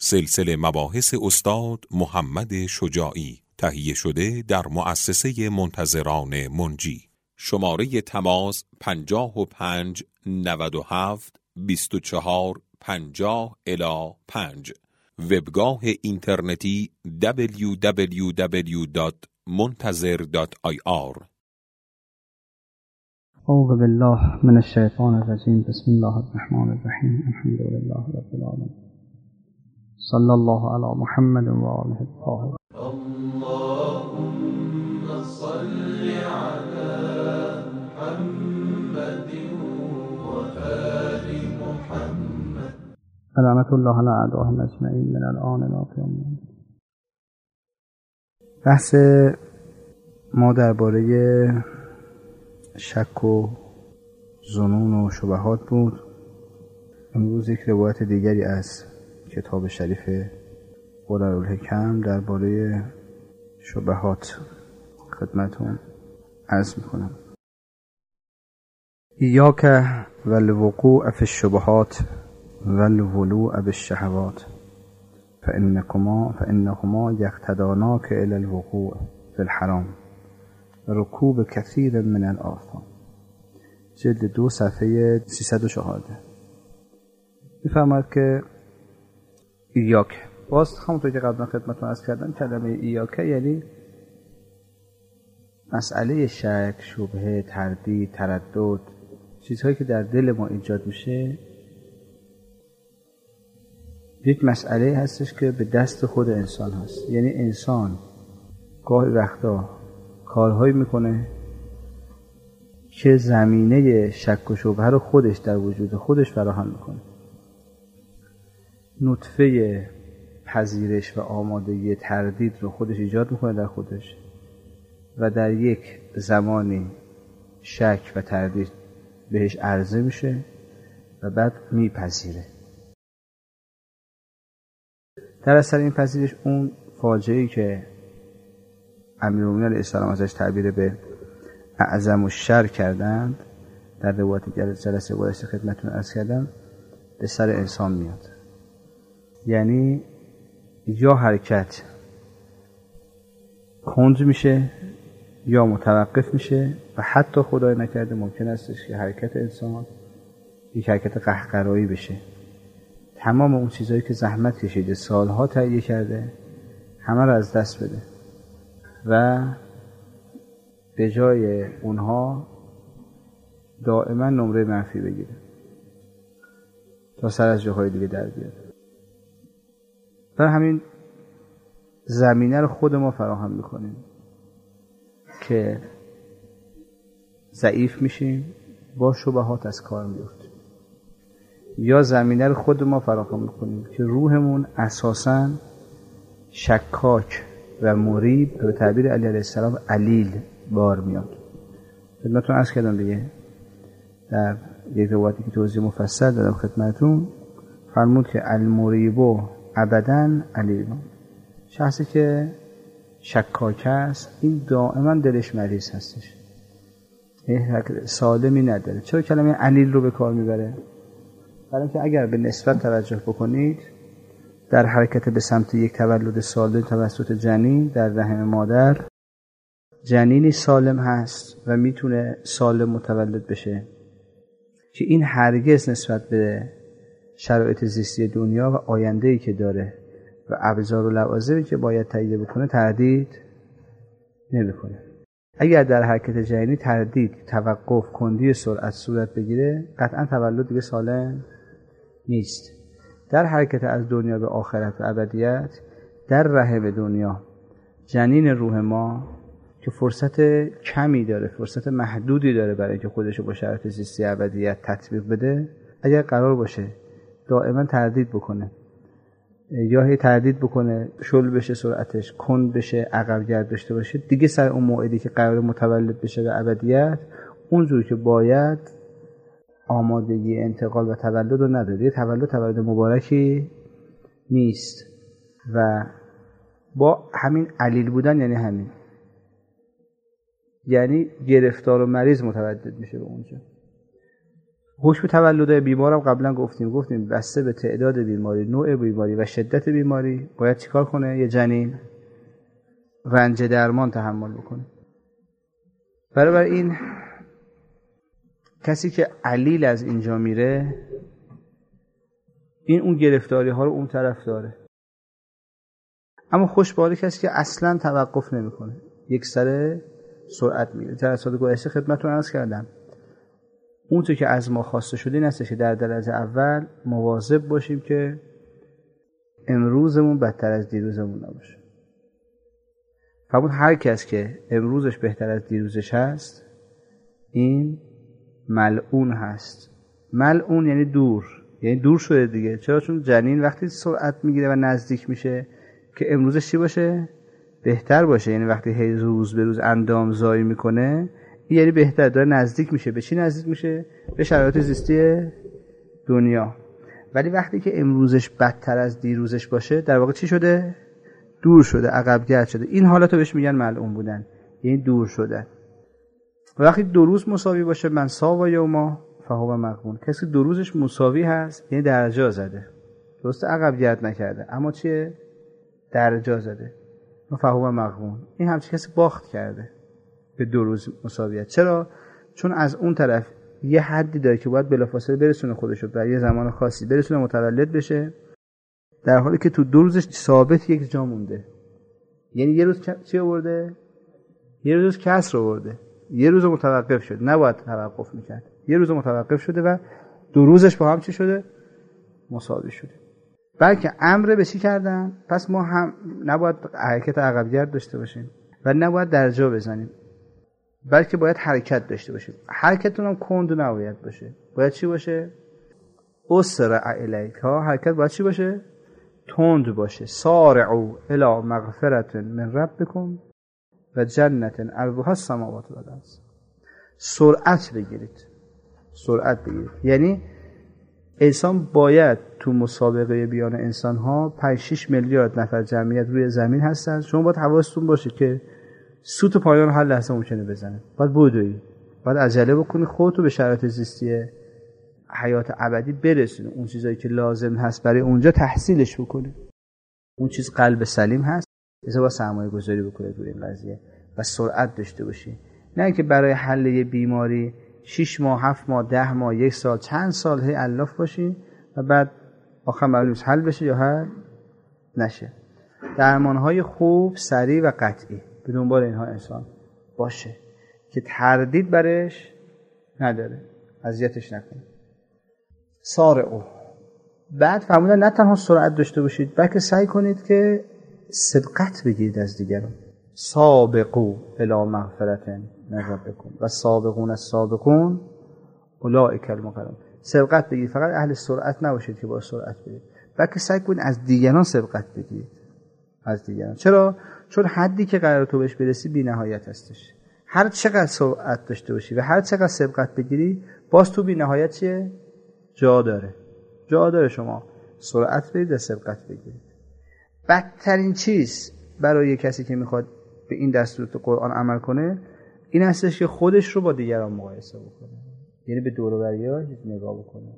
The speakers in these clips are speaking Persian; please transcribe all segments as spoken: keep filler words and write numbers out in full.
سلسله مباحث استاد محمد شجاعی، تهیه شده در مؤسسه منتظران منجی. شماره تماس پنجاه و پنج نود و هفت بیست و چهار پنجاه الی پنج. وبگاه اینترنتی دبلیو دبلیو دبلیو دات منتظر دات آی آر. اعوذ بالله من الشیطان الرجیم. بسم الله الرحمن الرحیم. الحمد لله رب العالمین. صلی الله علی محمد و آله الطاهرین. اللهم صل على محمد و آل محمد. لعنت الله علی اعدائهم اجمعین من الآن الی قیام الساعة. بحث ما درباره شک و ظنون و شبهات بود. امروز یک روایت دیگری از کتاب شریف قرارالحکم درباره شبهات خدمتون عرض میکنم. ایاک والوقوع فی الشبهات والولوع بالشهوات فانکما فانهما یقتضاناک الی الوقوع فی الحرام رکوب کثیر من الآثام. جلد دو صفحه سیصد و چهارده میفرماید که ایاک، باز همونطور که قبلا خدمتتون عرض کردم کلمه ایاک یعنی مسئله شک، شبهه، تردید، تردد، چیزهایی که در دل ما ایجاد میشه، یک مسئله هستش که به دست خود انسان هست. یعنی انسان گاهی وقتا کارهایی میکنه که زمینه شک و شبهه رو خودش در وجود خودش فراهم میکنه. نطفه پذیرش و آمادگی تردید رو خودش ایجاد میکنه در خودش و در یک زمانی شک و تردید بهش عرضه میشه و بعد میپذیره. در اثر این پذیرش اون فاجعه‌ای که امیرالمومنین علیه السلام ازش تعبیر به اعظم الشر کردند در روایت جلسه گذشته خدمتتون عرض کردم، به سر انسان میاد. یعنی یا حرکت کند میشه یا متوقف میشه و حتی خدای نکرده ممکن استش که حرکت انسان یک حرکت قهقرایی بشه. تمام اون چیزهایی که زحمت کشیده، سالها تهیه کرده، همه رو از دست بده و به جای اونها دائما نمره منفی بگیره تا سر از جاهای دیگه در بیاد. برای همین زمینه رو خود ما فراهم میکنیم که ضعیف میشیم، با شبهات از کار میفتیم، یا زمینه رو خود ما فراهم میکنیم که روحمون اساساً شکاک و مریب به تعبیر علی علیه السلام علیل بار میاد. خدمتتون عرض کردم دیگه در یک روایتی که توضیح مفصل دادم خدمتتون، فرمود که المریبو ابداً علیل. شخصی که شکاک است این دائما دلش مریض هستش، سالمی نداره. چرا کلمه علیل رو به کار میبره؟ برای اینکه اگر به نسبت توجه بکنید در حرکت به سمت یک تولد سالم توسط جنین در رحم مادر، جنینی سالم هست و میتونه سالم متولد بشه که این هرگز نسبت به شرایط زیستی دنیا و آینده‌ای که داره و ابزار و لوازمی که باید تهیه بکنه تردید نمیکنه. اگر در حرکت جنینی تردید، توقف، کندی سرعت صورت بگیره، قطعا تولد دیگه سالم نیست. در حرکت از دنیا به آخرت و ابدیت، در رحم دنیا جنین روح ما که فرصت کمی داره، فرصت محدودی داره برای اینکه خودشو با شرایط زیستی ابدیت تطبیق بده، اگر قرار باشه دائما تردید بکنه یا هی تردید بکنه، شل بشه سرعتش، کند بشه، عقب گرد داشته باشه، دیگه سر اون موعدی که قرار متولد بشه به ابدیت اونجوری که باید آمادگی انتقال و تولد رو نداره. یه تولد تولد مبارکی نیست و با همین علیل بودن یعنی همین، یعنی گرفتار و مریض متولد میشه به اونجا. حکم تولد بیمارم قبلا گفتیم گفتیم بسته به تعداد بیماری، نوع بیماری و شدت بیماری باید چیکار کنه یه جنین؟ رنج درمان تحمل بکنه. برای این کسی که علیل از اینجا میره، این اون گرفتاری ها رو اون طرف داره. اما خوشبالی کسی که اصلا توقف نمیکنه، یک سره سرعت میره. جلسات گذشته خدمتتون عرض کردم اون چه که از ما خواسته شده این است که در درجه اول مواظب باشیم که امروزمون بدتر از دیروزمون نباشه. فرمود هر کس که امروزش بهتر از دیروزش هست این ملعون هست. ملعون یعنی دور، یعنی دور شده دیگه. چرا؟ چون جنین وقتی سرعت میگیره و نزدیک میشه که امروزش چی باشه؟ بهتر باشه. یعنی وقتی هی روز به روز اندام زایی میکنه این یعنی بهتر داره نزدیک میشه. به چی نزدیک میشه؟ به شرایط زیستی دنیا. ولی وقتی که امروزش بدتر از دیروزش باشه در واقع چی شده؟ دور شده، عقب‌گرد شده. این حالاتو بهش میگن ملعون بودن، یعنی دور شدن. و وقتی دو روز مساوی باشه من ساوا یوما فهو مغبون، کسی دو روزش مساوی هست یعنی درجا زده. درسته عقب‌گرد نکرده اما چیه؟ درجا زده. فهو مغبون، این همچین کسی باخت کرده به دو روز مساویت. چرا؟ چون از اون طرف یه حدی داره که باید بلافاصله برسونه خودشو در یه زمان خاصی برسونه متولد بشه، در حالی که تو دو روزش ثابت یک جا مونده. یعنی یه روز چی آورده؟ یه روز کسر آورده، یه روز متوقف شد، نباید توقف میکرد. یه روز متوقف شده و دو روزش با هم چی شده؟ مساوی شده. بلکه امر به چی کردن؟ پس ما هم نباید حرکت عقب‌گرد داشته باشیم و نباید درجا بزنیم، بلکه باید حرکت داشته باشیم. حرکتون هم کند نباید باشه. باید چی باشه؟ اسرع الیک ها. حرکت باید چی باشه؟ تند باشه. سارعوا الی مغفرة من ربکم و جنت عرضها السماوات والارض. سرعت بگیرید، سرعت بگیرید. یعنی انسان باید تو مسابقه بیان انسان ها پنج شش میلیارد نفر جمعیت روی زمین هستن. شما باید حواستون باشه که سوت پایان هر لحظه ممکنه بزنه. باید بدوی، باید عجله بکنی، خودتو به شرایط زیستی حیات ابدی برسونی. اون چیزایی که لازم هست برای اونجا تحصیلش بکنی. اون چیز قلب سلیم هست، لذا با سرمایه گذاری بکنید روی این قضیه و سرعت داشته باشی. نه اینکه برای حل یه بیماری شش ماه، هفت ماه، ده ماه، یک سال، چند سال هی الاف باشی و بعد آخر معلوم نیست حل بشه یا حل نشه. درمانهای خوب، سریع و قطعی به دنبال اینها انسان باشه که تردید برش نداره، اذیتش نکنه. سارعوا. بعد فرمودن نه تنها سرعت داشته باشید بلکه سعی کنید که سبقت بگیرید از دیگران. سابقوا الی مغفرة من ربکم و سابقون السابقون اولئک المقربون. سبقت بگیرید، فقط اهل سرعت نباشید که با سرعت برید، بلکه سعی کنید از دیگران سبقت بگیرید. از دیگران. چرا؟ چون حدی که قرار تو بهش برسی بی نهایت هستش. هر چقدر سرعت داشته باشی و هر چقدر سبقت بگیری باز تو بی نهایت چیه؟ جا داره. جا داره شما سرعت برید و سبقت بگیرید. بدترین چیز برای کسی که میخواد به این دستور قرآن عمل کنه این هستش که خودش رو با دیگران مقایسه بکنه. یعنی به دور و بریاش نگاه بکنه،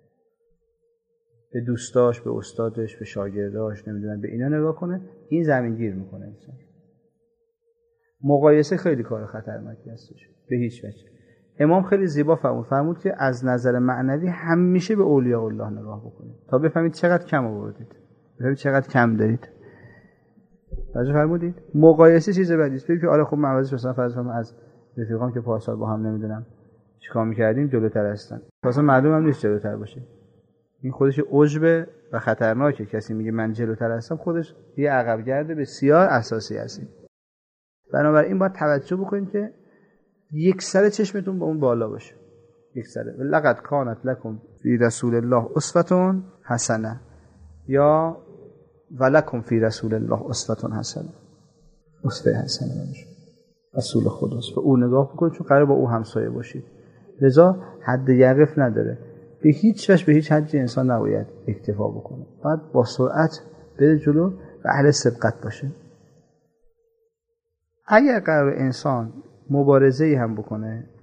به دوستاش، به استادش، به شاگرداش، نمیدونم به اینا نگاه کنه. این زمین گیر میکنه انسان. مقایسه خیلی کار خطرناکی هستش به هیچ وجه. امام خیلی زیبا فرمود فرمود که از نظر معنوی همیشه به اولیاء الله نگاه بکنید تا بفهمید چقدر کم آوردید، بفهمید چقدر کم دارید. توجه فرمودید؟ مقایسه چیز بدی است. ببینید که آره خب معوض مثلا فرض کنم از رفیقام که پارسال با هم نمیدونم چیکار می‌کردیم جلوتر هستن، اصلا معلوم هم نیست جلوتر باشه. این خودش عجب و خطرناکه. کسی میگه من جلوتر هستم خودش یه عقب‌گرد بسیار اساسی هست. بنابراین باید توجه بکنید که یک سر چشمتون با اون بالا باشه. یک سره. لقد کانت لکم فی رسول الله اسوة حسنه یا ولکم فی رسول الله اسوة حسنه. اسوه حسنه باشه. رسول خداست. به او نگاه بکنید چون قراره با او همسایه باشید. لذا حد یقف نداره. به هیچ وجه به هیچ حدی انسان نباید اکتفا بکنه. باید با سرعت بره جلو و اهل سبقت باشه. اگر قرار انسان مبارزه‌ای هم بکنه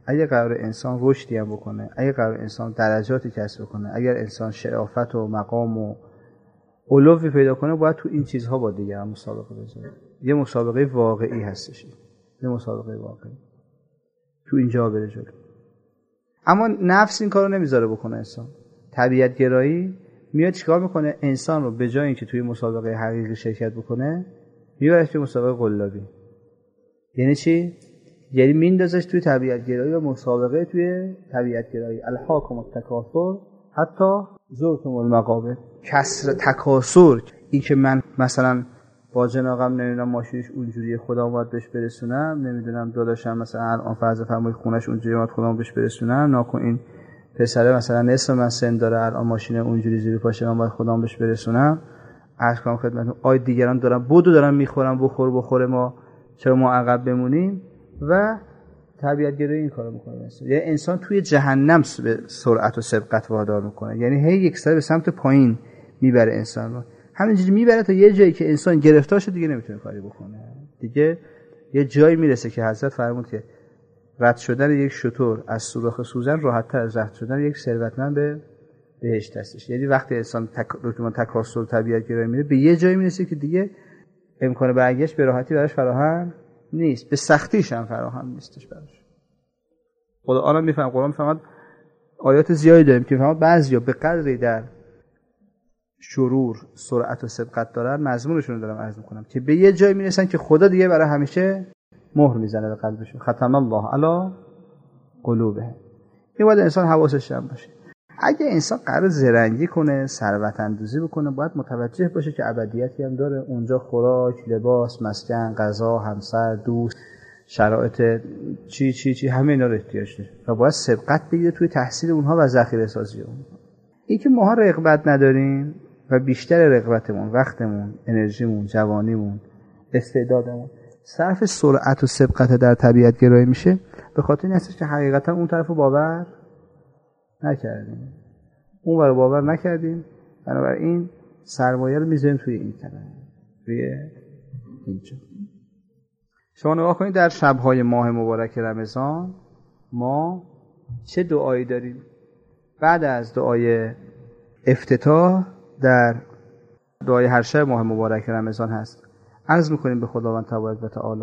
اگه قرار انسان رشدی هم بکنه، اگه قرار انسان درجاتی کسب بکنه، اگر انسان شرافت و مقام و علوی پیدا کنه، باید تو این چیزها با دیگران مسابقه بذاره. یه مسابقه واقعی هستش، یه مسابقه واقعی تو اینجا بره جلو. اما نفس این کارو نمیذاره بکنه انسان. طبیعت گرایی میاد چیکار میکنه؟ انسان رو به جای اینکه توی مسابقه حقیقی شرکت بکنه، میبره توی مسابقه قلابی. یعنی چی؟ یعنی میندازش توی طبیعت گرایی و مسابقه توی طبیعت گرایی. الهاکم التکاثر حتی زرتم المقابر. کسر تکاثر، این که من مثلا با جناقم نمیدونم ماشینش اونجوری خودم باید بهش برسونم، نمیدونم داداشم مثلا الان فرض فرمایید خونش اونجوری باید خودم بهش برسونم، ناکن این پسره مثلا نصف من سن داره الان ماشین اونجوری زیر پاشه من باید خودم بهش برسونم. عرض کنم خدمتتون آی دیگران دارن بودو دارن میخورن بخور بخوره ما چرا ما عقب بمونیم؟ و طبیعت گرایی این کارو میکنه. یعنی انسان توی جهنم به سرعت و سبقت وادار میکنه، یعنی هی یک سر به سمت پایین میبره انسان رو، همینجوری میبره تا یه جایی که انسان گرفتار شد دیگه نمیتونه کاری بکنه. دیگه یه جایی میرسه که حضرت فرمود که رد شدن یک شتر از سوراخ سوزن راحت‌تر از رد شدن یک ثروتمند به بهشت هستش. یعنی وقتی انسان تک... تکاسل طبیعت گرایی میره به یه جایی میرسه که دیگه امکان برگشت به راحتی براش فراهم نیست، به سختیش هم فراهم نیستش براش. قرآن میفهم، قرآن میفهمد آیات زیادی داریم که میفهمد بعضیا به قدری در شرور سرعت و سبقت دارن، مضمونشون رو دارم عرض میکنم که به یه جایی میرسن که خدا دیگه برای همیشه مهر میزنه به قلبشون. ختم الله علی قلوبهم. این باید انسان حواسش هم باشه. اگه انسان قرار زرنگی کنه، ثروت اندوزی بکنه، باید متوجه باشه که ابدیتی هم داره. اونجا خوراک، لباس، مسکن، غذا، همسر، دوست، شرایط چی چی چی همه اینا رو احتیاج داره و باید سبقت بگیره توی تحصیل اونها و ذخیره سازی اونها. این که ماها رغبت نداریم و بیشتر رغبتمون، وقتمون، انرژیمون، جوانیمون، استعدادمون صرف سرعت و سبقت در طبیعت گرایی میشه، به خاطر این هستش که حقیقتا اون طرفو باور نکردیم، اون رو باور نکردیم، بنابراین سرمایه رو میذاریم توی این طرف، توی اینجا. شما نگاه کنید در شب‌های ماه مبارک رمضان ما چه دعایی داریم. بعد از دعای افتتاح در دعای هر شب ماه مبارک رمضان هست، عرض میکنیم به خداوند تبارک و تعالی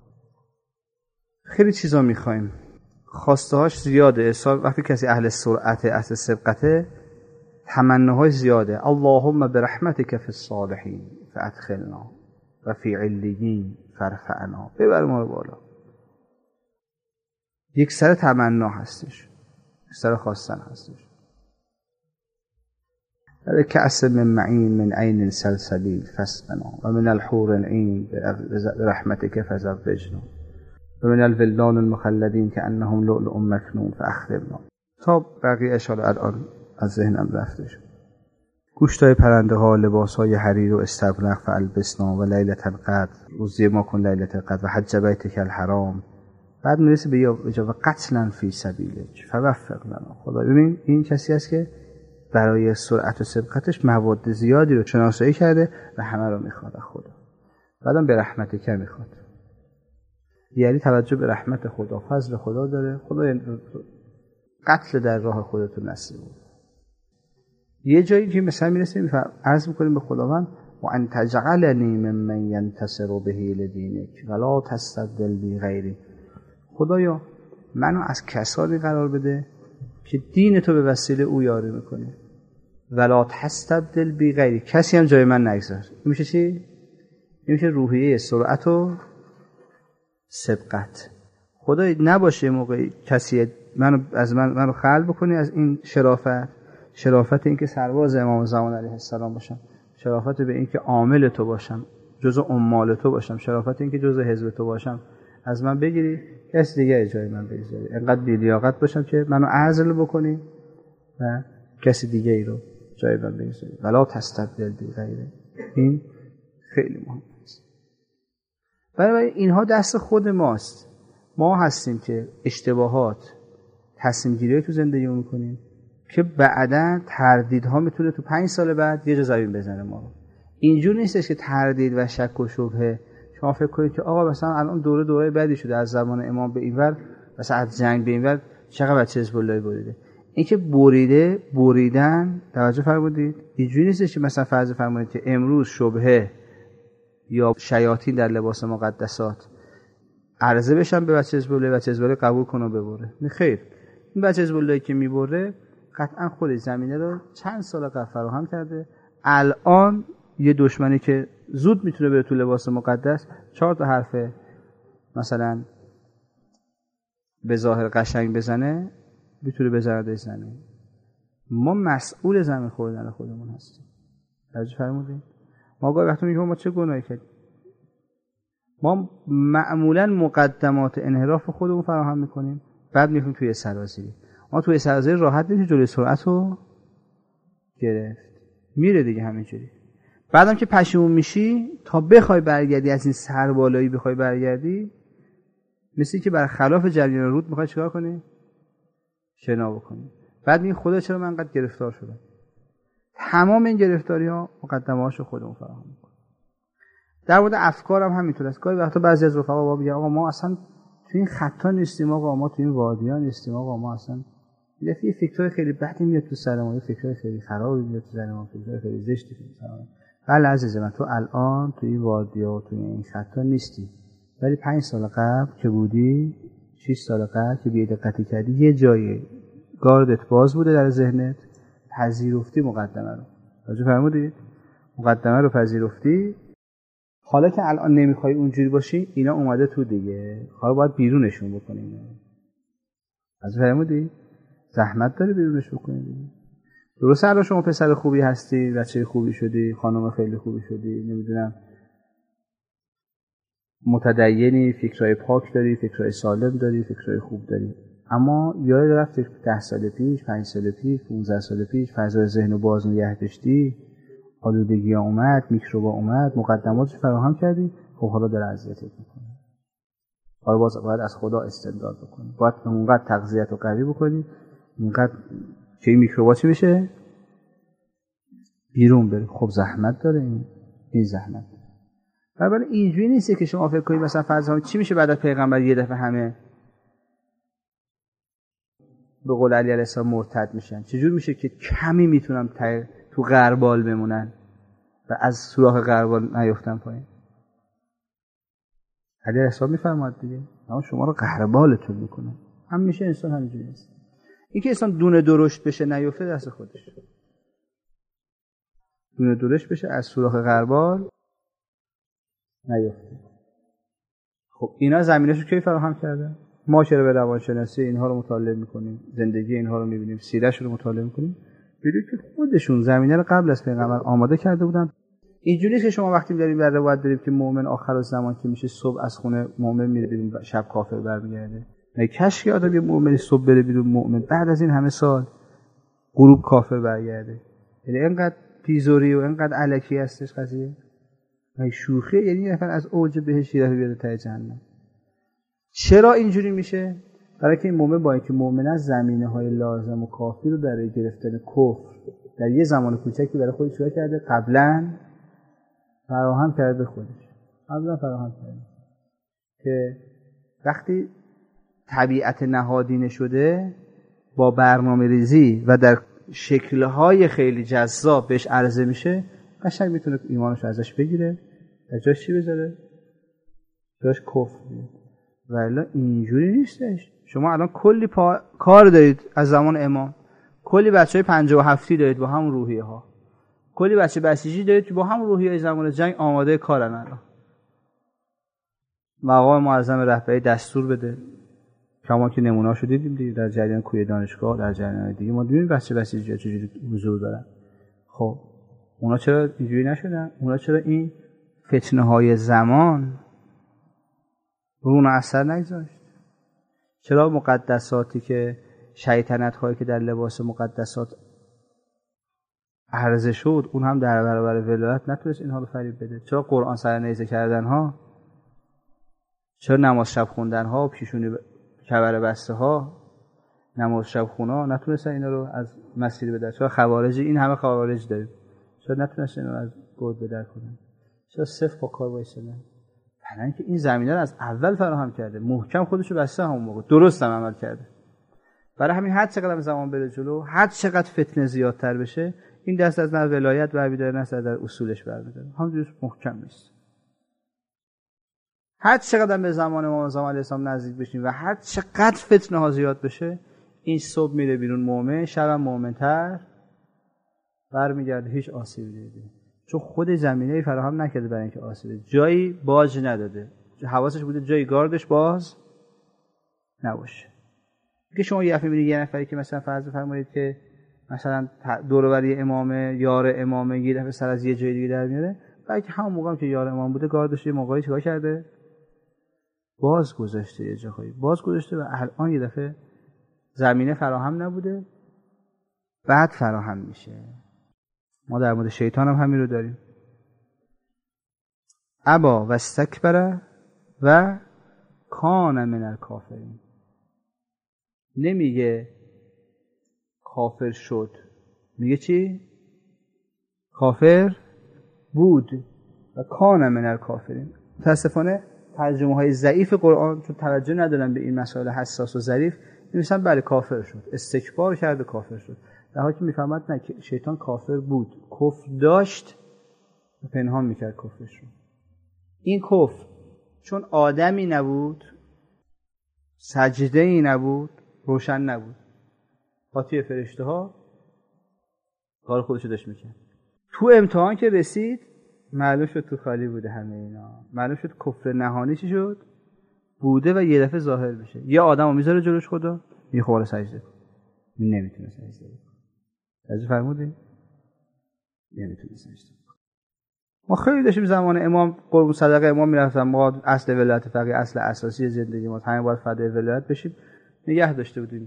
خیلی چیزا میخوایم، خواستهاش زیاده. اصلا وقتی کسی اهل سرعت، اهل سبقته، تمناهای زیاده. اللهم برحمتک فی الصالحین فادخلنا و فی علیین فرفعنا، ببر ما رو بالا. یک سر تمنا هستش، یک سر خواستن هستش. و کأس من معین من عین سلسبیل فاسقنا و من الحور العین برحمتک فزوجنا و من الولدان المخلدین کأنهم لؤلؤ مکنون فاخرجنا. تا بقیه اشاره الان از ذهنم رفته شد. گوشتای پرنده ها، لباس های حریر و استبرق فالبسنا و لیلة القدر روزی ما کن لیلة القدر و حج بیتک الحرام. بعد میرسه به یه و قتلا فی سبیلک فوفق لنا. خدا ببین این کسی است که برای سرعت و سبقتش مواد زیادی رو شناسایی کرده و همه رو میخواد خدا. بعدم به رحمتک میخواد، یعنی توجه به رحمت خدا، فضل خدا داره. خدا قتل در راه خودتون نصیب. یه جایی که مثلا میرسیم عرض میکنیم به خداوند و ان تجعلنی ممن ینتصر به لدینک ولا تستبدل بی غیری. خدایا منو از کسانی قرار بده که دین تو به وسیله او یاری میکنه، ولا تستبدل بی غیری، کسی هم جای من نگذار. این میشه چی؟ این میشه روحیه سرعت و سبقت. خدای نباشه موقعی کسی منو از من منو خلق بکنی از این شرافت، شرافت این که سرباز امام زمان علیه السلام باشم، شرافت به این که عامل تو باشم، جزء عمال تو باشم، شرافت این که جزء حزب تو باشم، از من بگیری کسی دیگه جای من بگذاری. انقدر بی‌لیاقت باشم که منو عزل بکنی و کسی دیگه ای رو جای من بگذاری. ولا تستبدل بی غیره. این خیلی مهمه. برای اینها دست خود ماست. ما هستیم که اشتباهات، تصمیم گیری تو زندگی رو میکنیم که بعداً تردیدها میتونه تو پنج سال بعد یه جا زمین بزنه ما رو. اینجور نیستش که تردید و شک و شبهه شما فکر کنید که آقا مثلا الان دوره دوره بعدی شده از زمان امام به اینور مثلا از جنگ به این ور چقدر بچه حزب الله بریده. این که بریده بریدن توجه فرمودید اینجوری نیست که مثلا فرض فرمایید که امروز شبهه یا شیاطین در لباس مقدسات عرضه بشن به بچه حزب الله، بچه حزب الله قبول کنه ببره. نه خیر، این بچه حزب الله که میبره قطعا خودش زمینه رو چند سال قبل فراهم کرده. الان یه دشمنی که زود میتونه بره تو لباس مقدس چهار تا حرف مثلا به ظاهر قشنگ بزنه میتونه بزنه در زمین. ما مسئول زمین خوردن خودمون هستیم. توجه فرمودید؟ ما گاهی وقتا میگیم ما چه گناهی کردیم. ما معمولا مقدمات انحراف خودمون فراهم میکنیم، بعد میریم توی سرازیری. ما توی سرازیری راحت نمیشه جلوی سرعت رو گرفت، میره دیگه همینجوری. بعدم که پشیمون میشی تا بخوای برگردی از این سربالایی بخوای برگردی، مثل که بر خلاف جریان رود میخوای چیکار کنی؟ شنا بکنی. بعد میگی خدا چرا من انقدر گرفتار شدم؟ تمام این گرفتاری ها مقدمه هاشو خودمون فراهم میکنیم. در مورد افکار هم همینطور است. گاهی وقتا بعضی از رفقا بابا میگن آقا ما اصلا تو این خطا نیستیم، آقا ما تو این وادی‌ها نیستیم، آقا ما اصلا یه فکرای خیلی بدی میاد تو سر ما، یه فکرای خیلی خرابی میاد تو سر ما، فکرای خیلی زشتی تو سر ما. بله عزیز من، تو الان تو این وادی‌ها و تو این خطا نیستی، ولی پنج سال قبل که بودی، شش سال قبل که بی دقتی کردی، یه جایی گاردت باز بوده در ذهنت، پذیرفتی مقدمه رو. توجه فرمودید؟ مقدمه رو پذیرفتی. حالا که الان نمیخوای اونجوری باشی، اینا اومده تو دیگه، حالا باید بیرونشون بکنیم. توجه فرمودید؟ زحمت داره بیرونش بکنید دیگه. درسته الان شما پسر خوبی هستی، بچه خوبی شدی، خانم خیلی خوبی شدی، نمیدونم متدینی، فکرای پاک داری، فکرای سالم داری، فکرای خوب داری، اما یاد رفت ده سال پیش، پنج سال پیش، پانزده سال پیش فضای ذهن رو باز نگه داشتی، آلودگی ها اومد، میکروبا اومد، مقدماتش فراهم کردی، خب حالا داره اذیتت میکنه. حالا باز باید از خدا استمداد بکنی، باید اونقدر تغذیت رو قوی بکنی، اونقدر که این میکروبا چی میشه؟ بیرون بره. خب زحمت داره این این زحمت. برای اینجوری نیست که شما فکر کنید مثلا فرض کنید چی میشه بعد از پیغمبر یه دفعه همه به قول علی علیه السلام مرتد میشن؟ چجور میشه که کمی میتونن تو غربال بمونن و از سوراخ غربال نیفتن پایین؟ علی علیه السلام میفرماد دیگه اما شما رو غربالتون میکنه. هم میشه انسان همینجوری است. این که انسان دونه درشت بشه نیفته دست خودش، دونه درشت بشه از سوراخ غربال نیفته. خب اینا زمینشو کی فراهم کرده؟ ما چرا به روانشناسی اینها رو مطالعه میکنیم، زندگی اینها رو میبینیم، سیره‌شون رو مطالعه میکنیم، ببینید که خودشون زمینه رو قبل از پیغمبر آماده کرده بودن. اینجوریه که شما وقتی داریم در روایت داریم که مؤمن آخر الزمان که میشه صبح از خونه مؤمن میره بیرون، شب کافر برمیگرده. نه کاش که آدم یه مؤمن صبح بره بیرون مؤمن بعد از این همه سال غروب کافر برگرده. یعنی اینقدر پیزوری و اینقدر الکی هستش قضیه. نه شوخی، یعنی نفر از اوج بهشت رفت بیاد تا جهنم. چرا اینجوری میشه؟ برای که این مؤمن با اینکه مؤمن از زمینه‌های لازم و کافی رو برای گرفتن کفر در یه زمان کوچکی برای خودش چیکار کرده؟ قبلا فراهم کرده خودش. قبلا فراهم کرده که وقتی طبیعت نهادینه شده با برنامه ریزی و در شکل‌های خیلی جذاب بهش عرضه میشه، قشنگ میتونه ایمانش ازش بگیره، از جاش چی بذاره؟ جاش کفر بیاره. ولی اینجوری نیستش. شما الان کلی پا... کار دارید از زمان امام، کلی بچهای پنجاه و هفتی دارید با هم روحیه ها، کلی بچه بسیجی دارید که با هم روحیه های زمان جنگ آماده کارن. الان مقام معظم رهبری دستور بده، کما که نمونه‌اشو دیدیم دیگه در جریان کوی دانشگاه، در جریان دیگه ما دیدیم بچه بسیجی ها چجوری حضور دارن. خب اونا چرا اینجوری نشدن؟ اونا چرا این فتنه های زمان رون اثر نگذاشت؟ چرا مقدساتی که شیطنت هایی که در لباس مقدسات عرضه شد اون هم در برابر ولایت نتونست اینها رو فریب بده؟ چرا قرآن سر نیزه کردن ها، چرا نماز شب خوندن ها، پیشونی کبر بسته ها، نماز شب خونا نتونستن اینا رو از مسیر بدر؟ چرا خوارجی این همه خوارج داریم چرا نتونستن اینا رو از گود بدر کنن؟ چرا صفر با کار وایسادن؟ الان که این زمینه رو از اول فراهم کرده، محکم خودشو بسته، همون موقع درست هم عمل کرده. برای همین هر چقدر زمان بره جلو، هر چقدر فتنه زیادتر بشه، این دست از نه ولایت برمی‌داره نه در اصولش برمی‌داره، همونجوری محکم نیست. هر چقدر به زمان امام زمان علیه السلام نزدیک بشیم و هر چقدر فتنه ها زیاد بشه، این صبح میره بیرون مؤمن، شب مؤمن‌تر برمیگرده، هیچ آسیبی نمی‌بینه، چون خود زمینه‌ای فراهم نکرده برای اینکه آسیبی، جایی باج نداده، حواسش بوده جایی گاردش باز نباشه. که شما یه دفعه می‌بینید یه نفری که مثلا فرض بفرمایید که مثلا دور و بر امامه، یار امامه، یه دفعه سر از یه جای دیگه در میاره، بعد که همون موقعی که یار امام بوده گاردش یه موقعی چیکار کرده؟ باز گذاشته، یه جایی باز گذاشته و الان یه دفعه زمینه فراهم نبوده، بعد فراهم میشه. ما در مورد شیطان هم همین رو داریم. ابا و استکبر و کان من الکافرین. نمیگه کافر شد، میگه چی؟ کافر بود و کان من الکافرین. متاسفانه ترجمه های ضعیف قرآن چون توجه ندارن به این مسائل حساس و ظریف، می‌نویسن بله کافر شد، استکبار کرد و کافر شد، در حالی که میفهمد نه، که شیطان کافر بود، کفر داشت و پنهان میکرد کفرش رو. این کفر چون آدمی نبود، سجده‌ای نبود، روشن نبود، قاطی فرشته ها کار خودشو داشت میکرد. تو امتحان که رسید معلوم شد تو خالی بوده همه اینا، معلوم شد کفر نهانی چی شد؟ بوده و یه دفعه ظاهر بشه. یه آدمو میذاره جلوش خدا، میخوره سجده کن، نمیتونه سجده کنه. توجه فرمودید؟ نمیتونه سجده کنه. ما خیلی داشتیم زمان امام قربون صدقه امام میرفتم، ما اصل ولایت فقیه اصل اساسی زندگی ما، همین باید فدای ولایت بشیم، نگه داشته بودیم.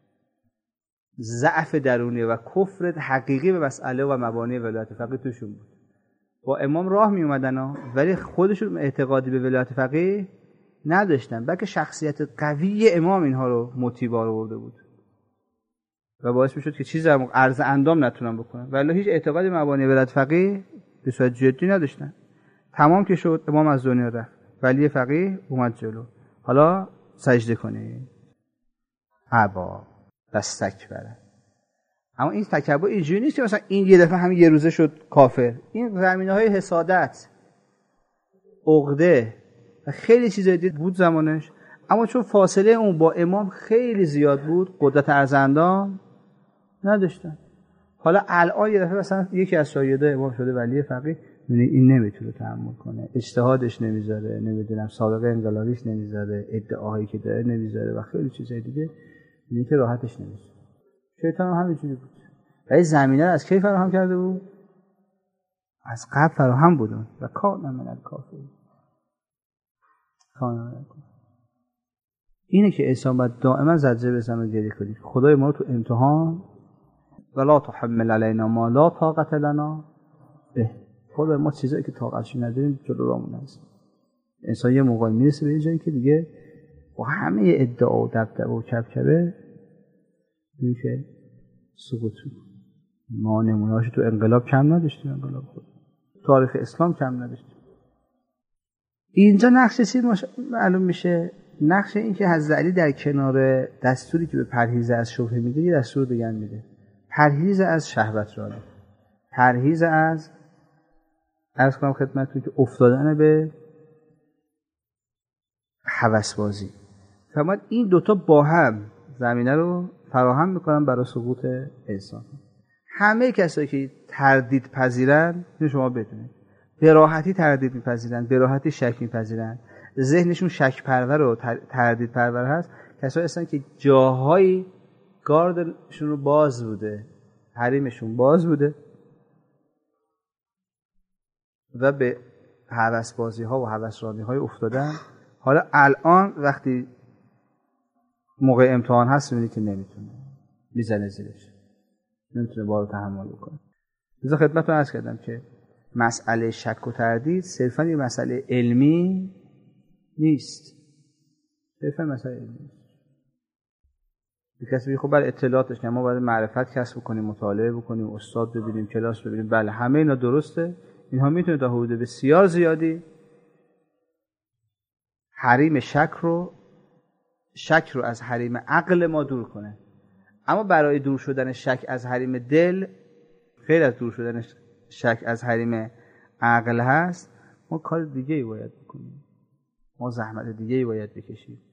ضعف درونی و کفر حقیقی به مسئله و مبانی ولایت فقیه توشون بود. با امام راه می اومدن ها، ولی خودشون اعتقادی به ولایت فقیه نداشتن، بلکه شخصیت قوی امام اینها رو موتیوار آورده بود و باعث میشد که چیزی در عرض اندام نتونن بکنن، ولی هیچ اعتقادی مبانی ولایت فقیه به صورت جدی نداشتن. تمام که شد امام از دنیا رفت، ولی فقیه اومد جلو، حالا سجده کنی. ابا و استکبر. اما این تکبر اینجوری نیست که مثلا این یه دفعه همین یه روزه شد کافر. این زمینه‌های حسادت، عقده و خیلی چیزای دیگه بود زمانش، اما چون فاصله اون با امام خیلی زیاد بود، قدرت عرض اندام نداشتن. حالا الان یه دفعه مثلا یکی از شاگردای امام شده ولی فقیه، این نمیتونه تحمل کنه، اجتهادش نمیذاره، نمیدونم سابقه انقلابیش نمیذاره، ادعاهایی که داره نمیذاره و خیلی چیزای دیگه، اینه که راحتش نمیشه. شیطان هم همینجوری بود. ولی زمینه رو از کی فراهم کرده بود؟ از قبل فراهم بودن و کان من الکافرین. کان من الکافرین. اینه که انسان باید دائما زجر بزنه و گریه کنه. خدای ما رو تو امتحان ولا تحمل علینا ما لا طاقت لنا به. خدای ما چیزایی که طاقتش نداریم جلو رامون نرسه. انسان یه موقعی میرسه به یه جایی که دیگه با همه ادعا و دبدبه و کبکبه میشه سقوط. ما نمونه‌هاش تو انقلاب کم نداشتیم، انقلاب خود تاریخ اسلام کم نداشتیم. اینجا نقش چی معلوم میشه؟ نقش این که حضرت علی در کنار دستوری که به پرهیز از شبهه میده یه دستور دیگه میده، پرهیز از شهوت رانی، پرهیز از عرض کنم خدمتتون که افتادن به هوسبازی. فرمود این دوتا با هم زمینه رو فراهم میکنن برای سقوط انسان. همه کسایی که تردید پذیرن، شما بدونید به راحتی تردید میپذیرن، به راحتی شک میپذیرن، ذهنشون شک پرور و تردید پرور هست، کسایی هستن که جاهای گاردشون رو باز بوده، حریمشون باز بوده و به هوسبازی ها و هوسرانی های افتادن. حالا الان وقتی موقع امتحان هست میبینی که نمیتونه، میزنه زیرش، نمیتونه بارو تحمل بکنه. لذا خدمتتون عرض کردم که مسئله شک و تردید صرفا یه مسئله علمی نیست، صرفا مسئله علمی نیست. کسی میگه خب بله اطلاعاتش که ما باید معرفت کسب کنیم، مطالعه بکنیم، استاد ببینیم، کلاس ببینیم، بله همه اینا درسته، اینها میتونه تا حدود بسیار زیادی حریم شک رو شک رو از حریم عقل ما دور کنه. اما برای دور شدن شک از حریم دل، غیر از دور شدن شک از حریم عقل هست، ما کار دیگه ای باید بکنیم، ما زحمت دیگه ای باید بکشیم.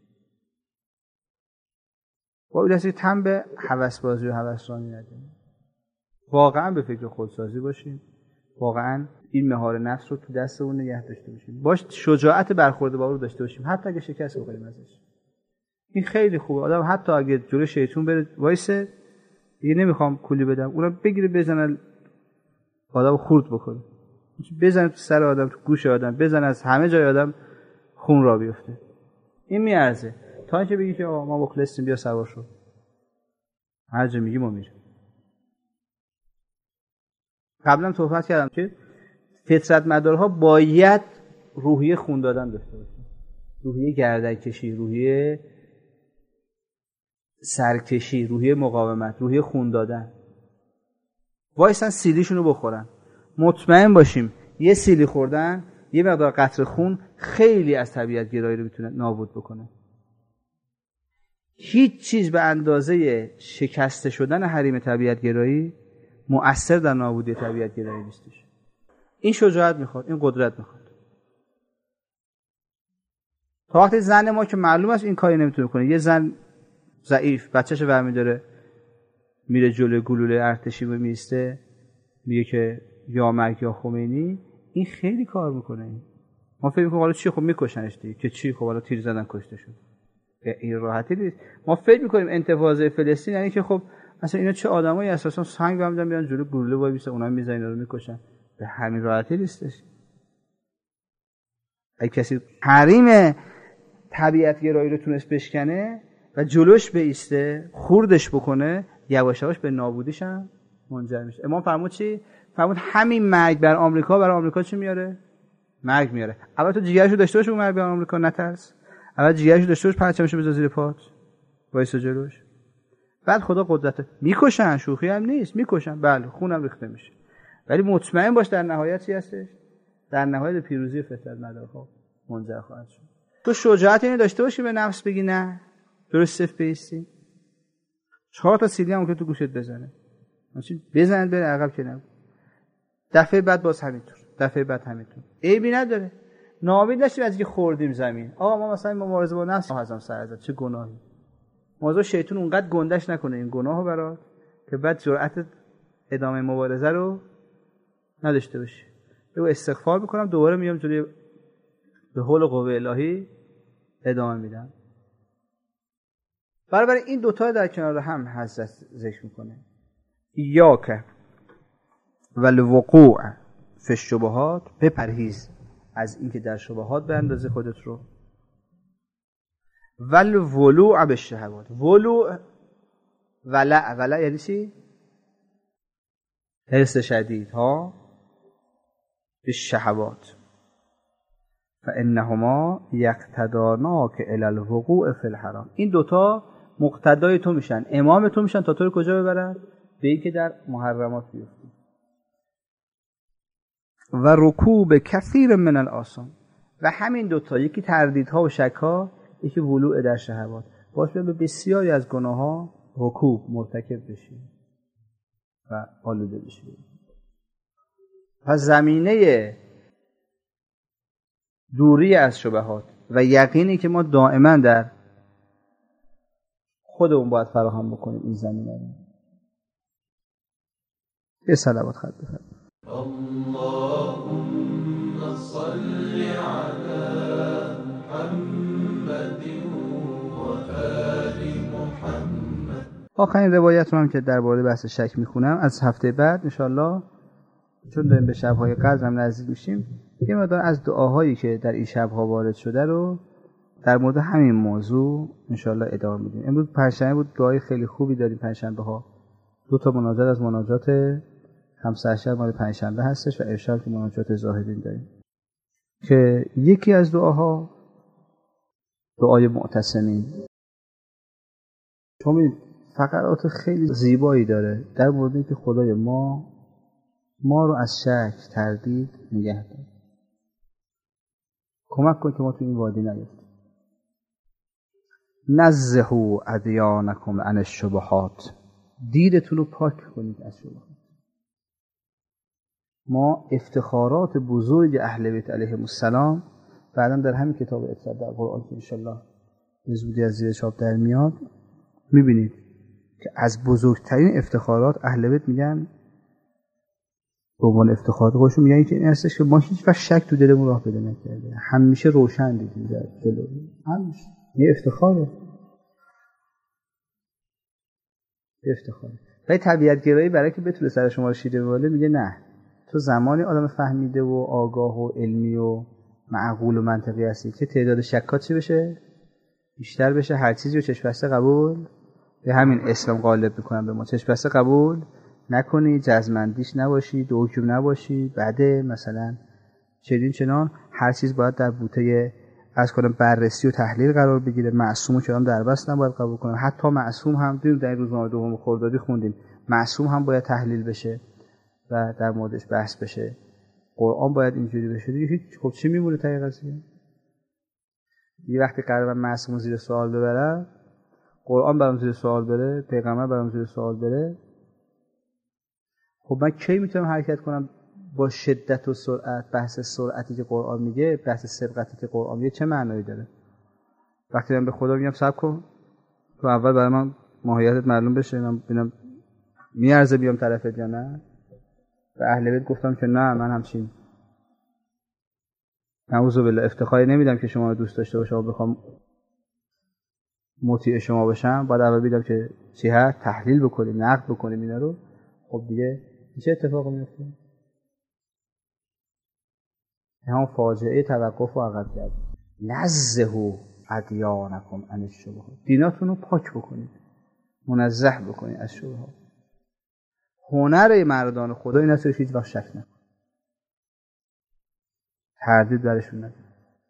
باید دستی تن به هوسبازی و هوسرانی ندیم، واقعا به فکر خودسازی باشیم، واقعا این مهار نفس رو تو دستمون نگه داشته باشیم، باش شجاعت برخورد با رو داشته باشیم، حتی اگه شکست بخوریم ازش. این خیلی خوبه. آدم حتی اگه جلوی شیطون بره وایسه، دیگه نمیخوام کولی بدم، اونم بگیره بزنه آدم خورد بکنه، بزنه تو سر آدم، تو گوش آدم، بزنه از همه جای آدم خون را بیفته. این میارزه تا اینکه بگی که آقا ما مخلصیم بیا سوار شو، هر جا میگی ما میریم. قبلا صحبت کردم که فطرت مدارها باید روحیه خون دادن داشته باشه، روحیه گردن کشی، روحیه سرکشی، روحیه مقاومت، روحیه خون دادن. وایسن سیلیشونو بخورن، مطمئن باشیم یه سیلی خوردن، یه مقدار قطره خون خیلی از طبیعت گرایی رو میتونه نابود بکنه. هیچ چیز به اندازه شکسته شدن حریم طبیعت گرایی مؤثر در نابودی طبیعت گرایی نیستش. این شجاعت میخواد، این قدرت میخواد. تا وقتی زن ما که معلوم است این کاری نمیتونه کنه، یه زن ضعیف بچه‌شو برمی داره میره جلوی گلوله ارتشی و میسته میگه که یا مرگ یا خمینی، این خیلی کار میکنه. ما فکر میکنیم حالا چی، خب میکشنش دیگه، که چی، خب حالا تیر زدن کشته شد، این راحتی نیست. ما فکر میکنیم انتفاضه فلسطین یعنی که خب مثلا اینا چه آدمایی اساسا سنگ برمی‌دارن میان جلوی گلوله وای میسن، اونها میزنن اینا رو میکشن، به همین راحتی نیستش. اگه کسی حریم طبیعت گرایی رو تونست بشکنه و جلوش بیسته، خوردش بکنه، یواش یواش به نابودیش هم منجر میشه. امام فرمود چی؟ فرمود همین مرگ بر آمریکا برای آمریکا چی میاره؟ مرگ میاره. اول تو جیگرشو داشته باش، اون مرگ بر آمریکا نترس. اول جیگرشو داشته باش، پرچمشو بذار زیر پات، وایس جلوش. بعد خدا قدرت میکشن، شوخی هم نیست، میکشن، بله خونم ریخته میشه، ولی مطمئن باش در نهایت چی هستش؟ در نهایت پیروزی فطرت مدارها منجر خواهد شد. تو شجاعت اینو داشته باشی به نفس بگی نه، درست صف بیستی، چهار تا سیلی هم که تو گوشت بزنه، ماشین بزن بره عقب که نگو، دفعه بعد باز همینطور، دفعه بعد همینطور، عیبی نداره. ناامید نشیم از اینکه خوردیم زمین. آقا ما مثلا مبارزه با نفس ازم سر زد، چه گناهی. موضوع شیطان اونقدر گندش نکنه این گناهو برات که بعد جرأت ادامه مبارزه رو نداشته باشی. بگو استغفار میکنم، دوباره میام جلوی به حول قوه الهی ادامه میدم. برای این دوتا در کنار هم حضرت ذکر میکنه، ایاک والوقوع فی الشبهات، بپرهیز از اینکه در شبهات به اندازه خودت رو، والولوع بالشهوات. ولوع ولع، ولع یعنی چی؟ حرص شدید ها بالشهوات، فانهما یقتداناک الی الوقوع فی الحرام. این دوتا مقتدای تو میشن، امام تو میشن تا تو رو کجا ببرن؟ به این که در محرمات بیفتی. و رکوب کثیر من الآثام، و همین دوتا، یکی تردیدها و شکها، یکی ولوع در شهوات، باعث به بسیاری از گناهها رکوب مرتکب بشی و آلوده بشی. پس زمینه دوری از شبهات و یقینی که ما دائما در خودمون باید فراهم بکنیم این زمینه رو. یه صلوات خط بفرمایید. اللهم صل على محمد و آل محمد. آخرین روایت رو هم که درباره بحث شک میخونم از هفته بعد انشالله، چون داریم به شب‌های قدر هم نزدیک میشیم، یه مقدار از دعاهایی که در این شب‌ها وارد شده رو در مورد همین موضوع انشالله ادامه میدیم. امروز پنجشنبه بود، دعای خیلی خوبی داریم پنجشنبه ها، دو تا مناجات از مناجات همسر شب مال پنجشنبه هستش و ارشاد که مناجات زاهدین داریم که یکی از دعاها دعای معتصمین. چون فقرات خیلی زیبایی داره در مورد اینکه خدای ما ما رو از شک، تردید نگه دار. کمک کن که ما تو این وادی نیفتیم. نزهوا ادیانکم عن الشبهات، دیدتون رو پاک کنید از شبهات. ما افتخارات بزرگ اهل بیت علیهم السلام بعداً در همین کتاب اطلاع در قرآن که انشالله به زودی از زیر چاپ در میاد میبینید که از بزرگترین افتخارات اهل بیت میگن، به عنوان افتخارات خودشون میگن که این هستش که ما هیچ وقت شک تو دلمون راه پیدا نکرده، همیشه روشن دیدیم در جلو، همیشه. یه افتخاره، یه افتخاره. ولی طبیعت گرایی برای که بتونه سر شما رو شیره بباله میگه نه، تو زمانی آدم فهمیده و آگاه و علمی و معقول و منطقی هستی که تعداد شکات چی بشه؟ بیشتر بشه. هر چیزی رو چشم بسته قبول، به همین اسلام غالب میکنن به ما، چشم بسته قبول نکنی، جزمندیش نباشی، دوکیوم نباشی، بعده مثلا چنین چنان. هر چیز باید در بوته از کنم بررسی و تحلیل قرار بگیره. معصوم و چنان دربست نباید قبول کنن. حتی معصوم هم دیدیم در روزنامه دوم خردادی خوندیم معصوم هم باید تحلیل بشه و در موردش بحث بشه. قرآن باید اینجوری بشه دیگه. هیچ خب چی میمونه تای قضیه؟ یه وقتی قرار من معصوم زیر سوال ببرم، قرآن برام زیر سوال بره، پیغمبر برام زیر سوال بره، خب من کی میتونم حرکت کنم با شدت و سرعت؟ بحث سرعتی که قرآن میگه، بحث سبقتی که قرآن میگه چه معنایی داره؟ وقتی من به خدا میگم صبر کن تو اول برای من ماهیتت معلوم بشه، من ببینم میارزه بیام طرفت یا نه. به اهل بیت گفتم که نه، من همچین نعوذ بالله افتخاری نمیدم که شما رو دوست داشته باشم و بخوام مطیع شما باشم. باید اول بیدم که چی هست، تحلیل بکنیم، نقد بکنیم اینا رو. خب دیگه چه اتفاقی میفته؟ همون فاجعه توقف و عقب کرد. نزهوا ادیانکم عن الشبهات، دیناتون رو پاک بکنید، منزه بکنید از شبهات. هنر مردان خدا این است که هیچ وقت شک نکنید، تردید درشون ندید.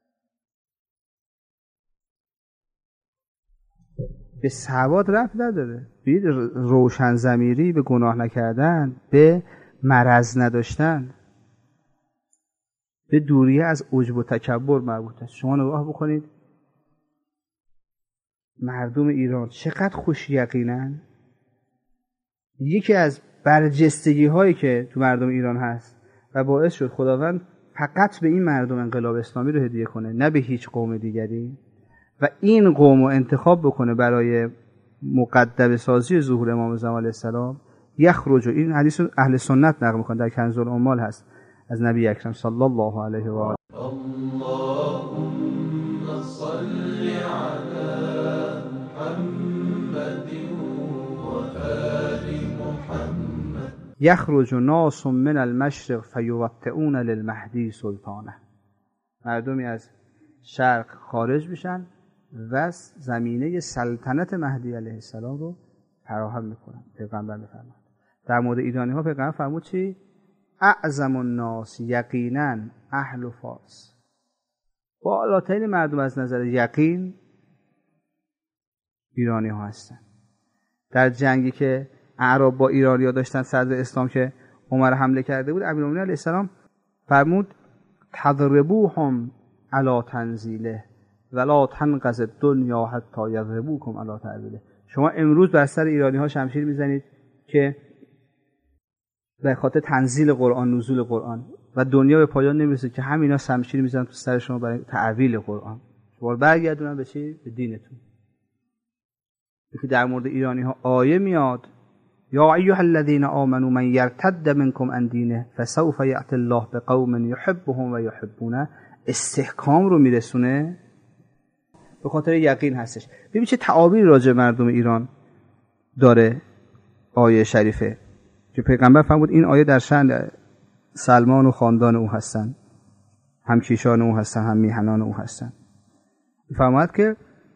به سواد رفت نداره، به روشن ضمیری، به گناه نکردن، به مرض نداشتن، به دوری از عجب و تکبر مربوط است. شما نگاه بکنید مردم ایران چقدر خوش یقینن. یکی از برجستگی هایی که تو مردم ایران هست و باعث شد خداوند فقط به این مردم انقلاب اسلامی رو هدیه کنه، نه به هیچ قوم دیگری، و این قوم رو انتخاب بکنه برای مقدمه سازی ظهور امام زمان علیه السلام. یخرج، این حدیث اهل سنت نقل میکنه، در کنز العمال هست از نبی اکرم صلی الله علیه و آله. اللهم صل علی محمد و آل محمد. یخرج ناس من المشرق فیوطئون للمهدی سلطانه، مردمی از شرق خارج میشن و زمینه سلطنت مهدی علیه السلام رو فراهم میکنن. پیغمبر میفرماد در مورد ایرانی ها، پیغمبر فرمود چی؟ اعظم الناس یقینا اهل فارس. بالاترین مردم از نظر یقین ایرانی ها هستن. در جنگی که اعراب با ایرانی ها داشتن صدر اسلام که عمر حمله کرده بود، امیرالمومنین علیه السلام فرمود تضربوهم علی تنزیله ولا تنقض الدنیا حتی یضربوکم علی تعویله. شما امروز بر سر ایرانی ها شمشیر میزنید که به خاطر تنزیل قرآن، نزول قرآن، و دنیا به پایان نمیرسه که همینا شمشیر میزنن تو سر شما برای تعویل قرآن. شما برگردونن به چی؟ به دینتون. که در مورد ایرانی ها آیه میاد یا ایها الذین آمنوا من یرتد منکم عن دینه فسوف یأتی الله بقوم یحبهم و یحبونه. استحکام رو میرسونه به خاطر یقین هستش. ببین چه تعابیر راجع مردم ایران داره آیه شریفه که پیغمبر فرمود این آیه در شأن سلمان و خاندان او هستن، هم کیشان او هستن، هم میهنان او هستن. فرمود که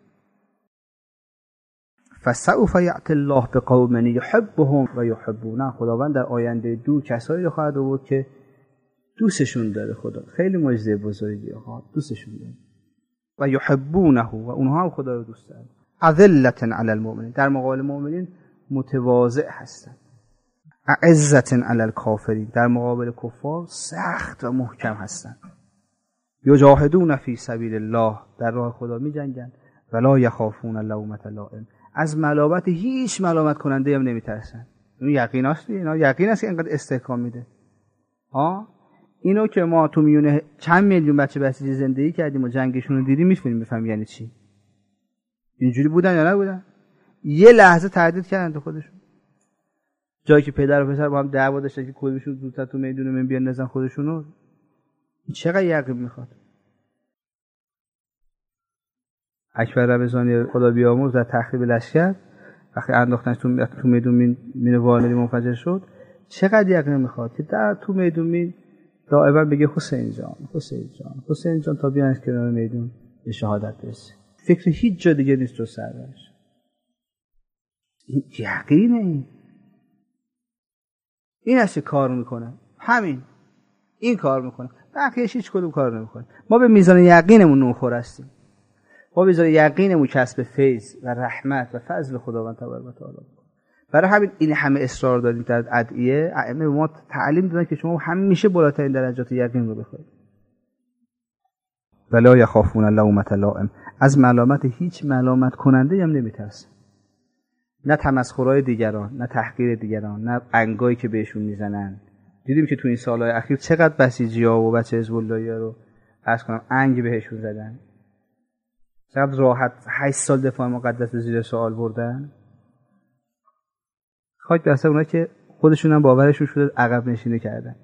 فسوف یأتی الله بقوم یحبهم و یحبونه. خداوند در آینده دور کسایی رو خواهد آورد که دوستشون داره. خدا خیلی معجزه بزرگی ها، دوستشون داره و یحبونه و اونها هم خدا رو دوست دارن. اذلة علی المؤمنین، در مقابل مؤمنین متواضع هستن. اعزة علی الکافرین، در مقابل کفار سخت و محکم هستن. یجاهدون فی سبیل الله، در راه خدا می جنگن. ولا یخافون لومة لائم، از ملامت هیچ ملامت کننده هم نمیترسن. این یقین است، اینا یقین است که اینقدر استحکام میده. ها اینو که ما تو میونه چند میلیون بچه بسیجی زندگی کردیم و جنگشون رو دیدیم میتونیم بفهمیم یعنی چی. اینجوری بودن یا نبودن؟ یه لحظه تردید کردن تو خودشون. جایی که پدر و پسر با هم دعوا داشتن که کدومشون زودتر تو میدون من بیان نزن خودشونو، چقدر یقین میخواد. اکبر رمضانی خدا بیامرز در تخریب لشکر وقتی انداختنش تو تو میدون مین مین والدی منفجر شد، چقدر یقین میخواد که در تو میدون مین دائما بگه حسین جان حسین جان حسین جان تا بیانش کنار میدون به شهادت برسه. فکر هیچ جا دیگه نیست تو سرش. این یقینه. این این است که کار میکنه. همین این کار میکنه، بقیه‌اش هیچ کدوم کار نمیکنه. ما به میزان یقینمون نوخور هستیم. ما به میزان یقینمون کسب فیض و رحمت و فضل خداوند تبارک و تعالی. برای همین این همه اصرار داریم در ادعیه. ائمه به ما تعلیم دادن که شما همیشه بالاترین درجات یقین رو بخواید. ولا یخافون لومة لائم، از ملامت هیچ ملامت کننده هم نمیترسن. نه تمسخرهای دیگران، نه تحقیر دیگران، نه انگایی که بهشون میزنن. دیدیم که تو این سالهای اخیر چقدر بسیجی‌ها و بچه حزب اللهی‌ها رو عرض کنم انگ بهشون زدن. چقدر راحت هشت سال دفاع مقدس رو زیر سوال بردن. خاک بر سر اونایی که خودشون هم باورشون شده عقب نشینی کردن.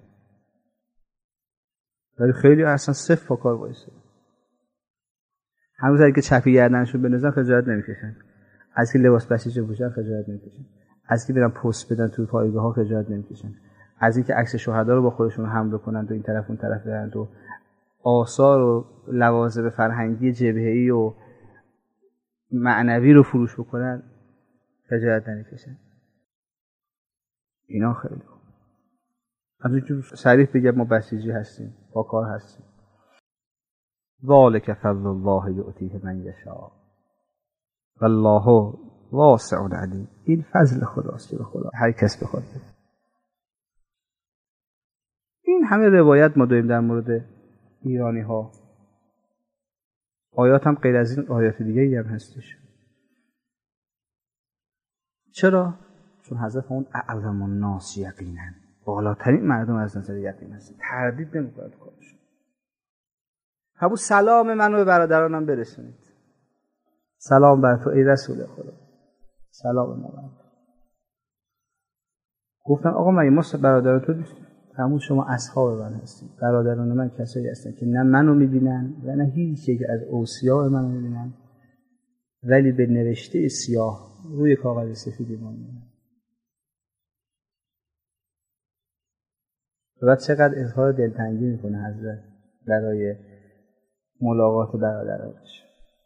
ولی خیلی اصلا صفر پا کار وایسه. هنوز اگه که چپی گردنشون بندازن خجالت نمیکشن. از که لباس بسیج پوشن خجالت نمیکشن. از که برن پست بدن تو پایگاه‌ها خجالت نمیکشن. از اینکه عکس شهدا رو با خودشون حمل کنن تو این طرف اون طرف برن تو آثار و لوازم فرهنگی جبهه‌ای و معنوی رو فروش بکنن خجالت نمیکشن. اینا خیلی خوب. از اینجور صریح بگم ما بسیجی هستیم، با کار هستیم. ذالک فضل الله یؤتیه من یشاء والله واسع علیم. این فضل خداست که به خدا هر کس بخواد. این همه روایت ما داریم در مورد ایرانی ها. آیات هم غیر از این آیات دیگه هم هستش. چرا؟ چون حضرت اون اعظم الناس یقینا، بالاترین مردم از نظر یقین هست، تردید نمی‌کنه تو کارش. ابو سلام منو به برادرانم برسونید. سلام بر تو ای رسول خدا. سلام ما بر تو. گفتم آقا من ما برادر تو نیستیم، همون شما اصحاب من هستید. برادران من کسایی هستن که نه منو می‌بینن و نه هیچ یک از اوصیا منو می‌بینن، ولی به نوشته سیاه روی کاغذ سفید ایمان می‌بینن. و چقدر اظهار دلتنگی میکنه حضرت برای ملاقات برادرانش.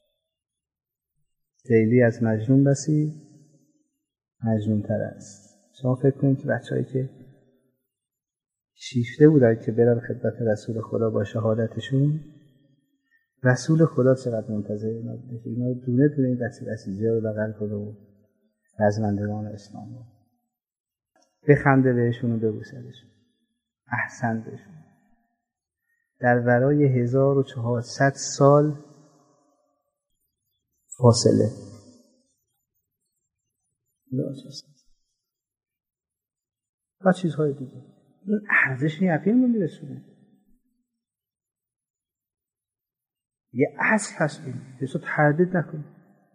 لیلی از مجنون بسی مجنون تر است. شما فکر کنید که بچه‌هایی که شیفته بودن که برن خدمت رسول خدا با شهادتشون، رسول خدا چقدر منتظر اینا بوده که اینا دونه دونه این بچه بسیجی رو بغل کنه و رزمندگان اسلام رو بخنده بهشون و ببوسدشون. احسن بشون. در ورای هزار و چهارصد سال فاصله و چیزهای دیگه. این ارزش یقین رو میرسونه. یه اصل هست این. بسو تردید نکن.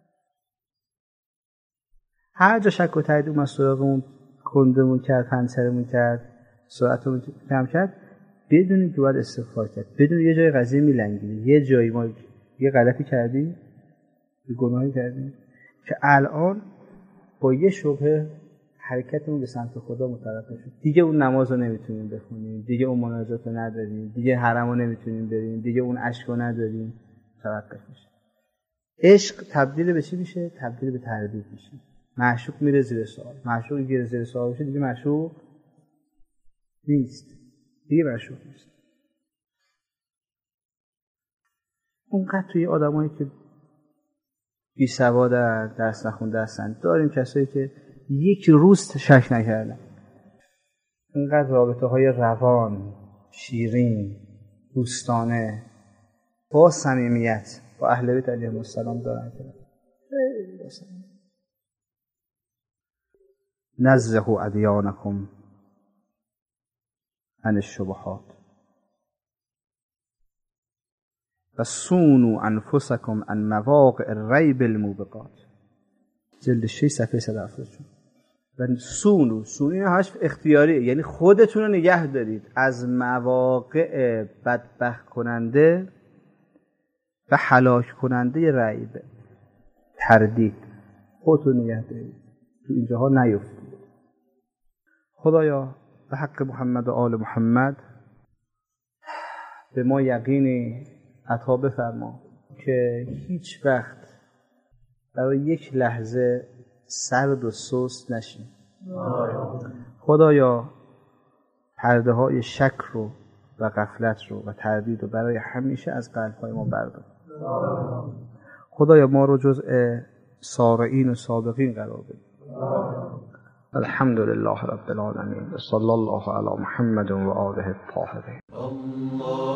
هر جا شک و تردید اومد سراغمون کندمون کرد، پنسرمون کرد، سرعتمون کم کرد، بدونیم که باید استغفار کرد. بدونیم یه جای قضیه میلنگیده، یه جایی ما یه غلطی کردیم، یه گناهی کردیم که الان با یه شبهه حرکتمون به سمت خدا متوقف شد. دیگه اون نماز رو نمیتونیم بخونیم، دیگه اون مناجات رو نداریم، دیگه حرم رو نمیتونیم بریم، دیگه اون اشک رو نداریم، توقف میشه. عشق تبدیل به چی میشه؟ تبدیل به تردید میشه. معشوق میره زیر سوال. معشوقی که زیر سوال بشه دیگه معشوق نیست. دیگه معشوق نیست. اونقدر توی آدمایی که بی سوادن، درس نخونده هستن، داریم کسایی که یک روز شک نکردن. اونقدر رابطه های روان، شیرین، دوستانه، با صمیمیت با اهل بیت علیهم السلام دارن. وسلم. نزهوا ادیانکم عن الشبهات و صونوا انفسکم عن مواقع الریب الموبقات. جلد شش صفحه صد و هفتاد و چهار. و صونوا، صون این حرف اختیاری، یعنی خودتون رو نگه دارید از مواقع بدبخت کننده و هلاک کننده ریب، تردید. خودتون نگه دارید تو اینجاها نیفتید. خدایا به حق محمد و آل محمد به ما یقینی عطا بفرما که هیچ وقت برای یک لحظه سرد و سست نشیم. خدایا پرده های شک رو و غفلت رو و تردید رو برای همیشه از قلب های ما بردار. خدایا ما رو جزء سارعین و سابقین قرار بده. الحمد لله رب العالمین. صلی الله علی محمد و آله الطاهرین.